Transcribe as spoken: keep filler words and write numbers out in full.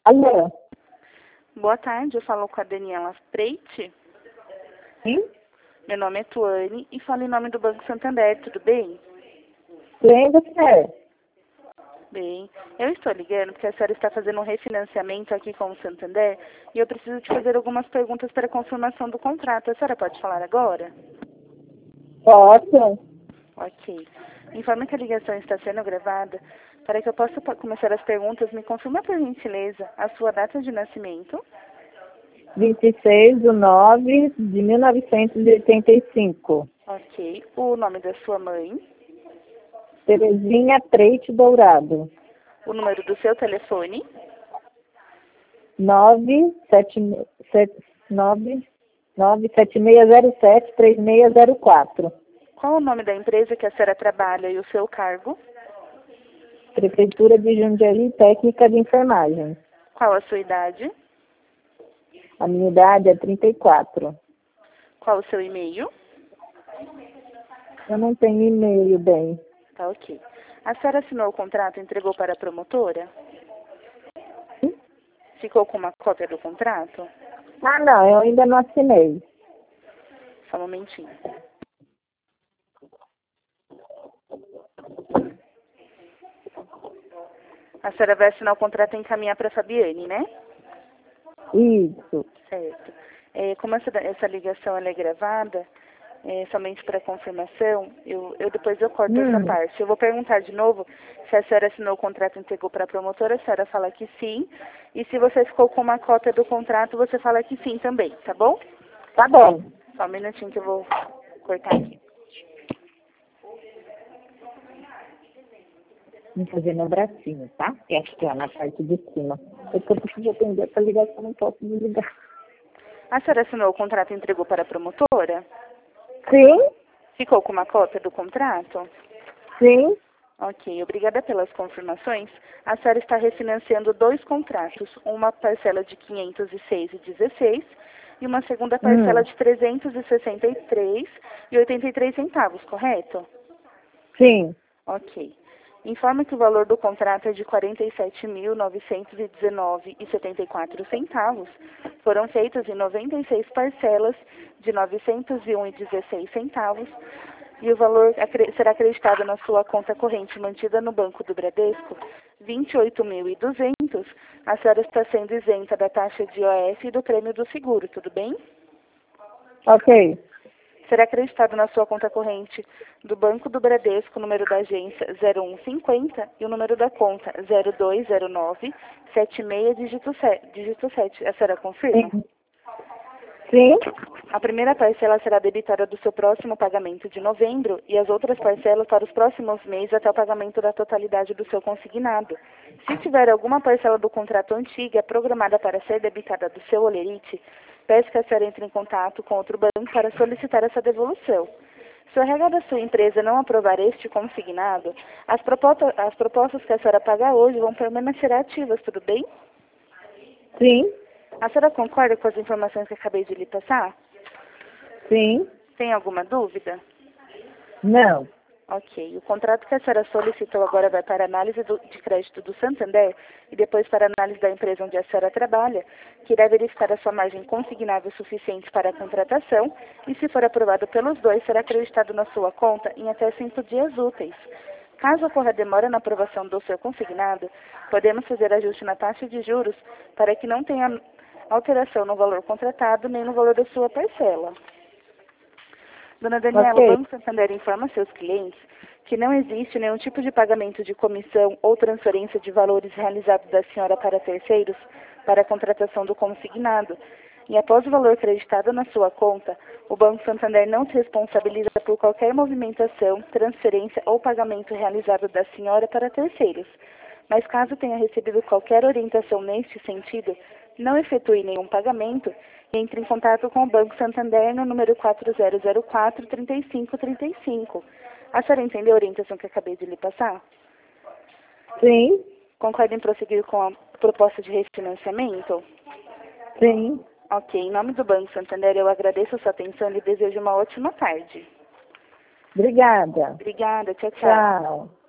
Alô? Boa tarde, eu falo com a Daniela Freite. Sim? Meu nome é Tuane e falo em nome do Banco Santander, tudo bem? Bem, você? Bem, eu estou ligando porque a senhora está fazendo um refinanciamento aqui com o Santander e eu preciso te fazer algumas perguntas para a confirmação do contrato. A senhora pode falar agora? Posso? Ok. Informe que a ligação está sendo gravada. Para que eu possa pa- começar as perguntas, me confirma por gentileza a sua data de nascimento, vinte e seis de nove de mil novecentos e oitenta e cinco. ok, o nome da sua mãe, Terezinha Treite Dourado. o número do seu telefone, nove sete nove nove sete seis zero sete três seis zero quatro. qual o nome da empresa que a senhora trabalha e o seu cargo, Prefeitura de Jundiaí, técnica de enfermagem. qual a sua idade, A minha idade é trinta e quatro. qual o seu e-mail, Eu não tenho e-mail, bem. tá ok. A senhora assinou o contrato e entregou para a promotora? Ficou com uma cópia do contrato? Ah, não, eu ainda não assinei. Só um momentinho. A senhora vai assinar o contrato e encaminhar para a Fabiane, né? Isso. Certo. É, como essa, essa ligação ela é gravada, é, somente para confirmação, eu, eu depois eu corto essa Hum. parte. Eu vou perguntar de novo se a senhora assinou o contrato e entregou para a promotora, a senhora fala que sim. E se você ficou com uma cópia do contrato, você fala que sim também, tá bom? Tá bom. Só um minutinho que eu vou cortar aqui. Vamos fazer no bracinho, tá? Que acho que é na parte de cima. É que eu preciso atender essa ligação, não posso desligar. A senhora assinou o contrato e entregou para a promotora? Sim, Ficou com uma cópia do contrato? sim. Ok, obrigada pelas confirmações. A senhora está refinanciando dois contratos, uma parcela de quinhentos e seis e dezesseis e uma segunda parcela Hum, de trezentos e sessenta e três e oitenta e três centavos, correto? sim. Ok. Informa que o valor do contrato é de quarenta e sete mil novecentos e dezenove reais e setenta e quatro centavos. Foram feitas em noventa e seis parcelas de novecentos e um reais e dezesseis centavos e o valor acre- será acreditado na sua conta corrente mantida no Banco do Bradesco, vinte e oito mil e duzentos. A senhora está sendo isenta da taxa de O F e do prêmio do seguro, tudo bem? Ok. Será acreditado na sua conta corrente do Banco do Bradesco, o número da agência zero um cinquenta e o número da conta zero dois zero nove sete seis dígito sete. Dígito sete. A senhora confirma? Sim. Sim. A primeira parcela será debitada do seu próximo pagamento de novembro e as outras parcelas para os próximos meses até o pagamento da totalidade do seu consignado. Se tiver alguma parcela do contrato antiga programada para ser debitada do seu holerite, peço que a senhora entre em contato com outro banco para solicitar essa devolução. Se o R H da sua empresa não aprovar este consignado, as propostas, as propostas que a senhora pagar hoje vão permanecer ativas, tudo bem? Sim. A senhora concorda com as informações que acabei de lhe passar? Sim. Tem alguma dúvida? Não. Ok. O contrato que a senhora solicitou agora vai para a análise do- de crédito do Santander e depois para a análise da empresa onde a senhora trabalha, que irá verificar a sua margem consignável suficiente para a contratação e, se for aprovado pelos dois, será acreditado na sua conta em até cinco dias úteis. Caso ocorra demora na aprovação do seu consignado, podemos fazer ajuste na taxa de juros para que não tenha alteração no valor contratado nem no valor da sua parcela. Dona Daniela, o Ok. Banco Santander informa seus clientes que não existe nenhum tipo de pagamento de comissão ou transferência de valores realizados da senhora para terceiros para a contratação do consignado. E após o valor creditado na sua conta, o Banco Santander não se responsabiliza por qualquer movimentação, transferência ou pagamento realizado da senhora para terceiros. Mas caso tenha recebido qualquer orientação neste sentido, não efetue nenhum pagamento e entre em contato com o Banco Santander no número quatro zero zero quatro, três cinco três cinco. A senhora entendeu a orientação que acabei de lhe passar? Sim. Concorda em prosseguir com a proposta de refinanciamento? Sim. Ok, em nome do Banco Santander, eu agradeço a sua atenção e lhe desejo uma ótima tarde. Obrigada. Obrigada, tchau, tchau. Tchau.